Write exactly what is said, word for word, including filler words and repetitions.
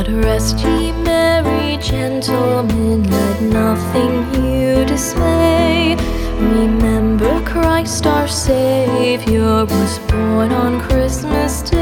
God rest ye merry gentlemen, let nothing you dismay. Remember Christ our Savior was born on Christmas Day.